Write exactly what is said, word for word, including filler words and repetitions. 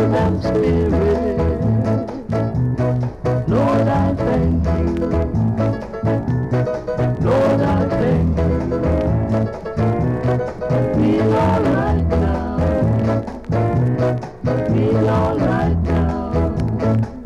and spirit. Lord, I thank you. Lord, I thank you. Feel alright now. Feel alright now.